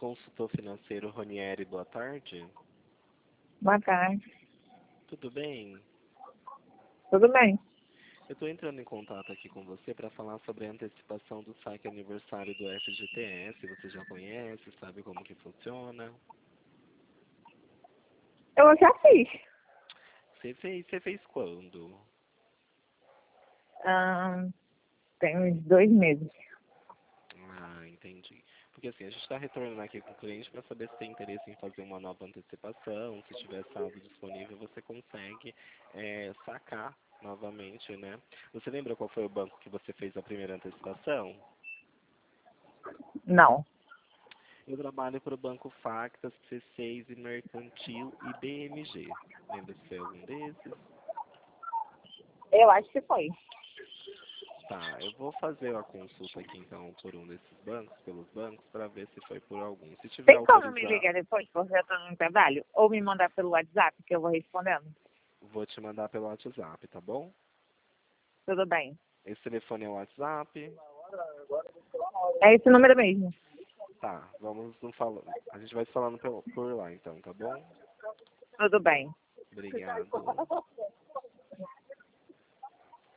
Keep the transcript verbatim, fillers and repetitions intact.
consultor financeiro Ronieri, boa tarde. Boa tarde. Tudo bem? Tudo bem? Eu estou entrando em contato aqui com você para falar sobre a antecipação do saque aniversário do F G T S. Você já conhece, sabe como que funciona? Eu já fiz. Você fez, você fez quando? Ah, tem uns dois meses. Ah, entendi. Porque assim, a gente está retornando aqui com o cliente para saber se tem interesse em fazer uma nova antecipação. Se tiver saldo disponível, você consegue é, sacar novamente, né? Você lembra qual foi o banco que você fez a primeira antecipação? Não. Eu trabalho para o Banco Factas, C seis e Mercantil e B M G. Lembra se foi algum desses? Eu acho que foi. Tá, eu vou fazer a consulta aqui então por um desses bancos, pelos bancos, para ver se foi por algum. Se tiver Tem como me autorizado, ligar depois, porque eu estou no trabalho? Ou me mandar pelo WhatsApp, que eu vou respondendo? vou te mandar pelo WhatsApp, tá bom? Tudo bem. Esse telefone é o WhatsApp. É esse número mesmo. Tá, vamos no falando. A gente vai se falando por por lá então, tá bom? Tudo bem. Obrigado.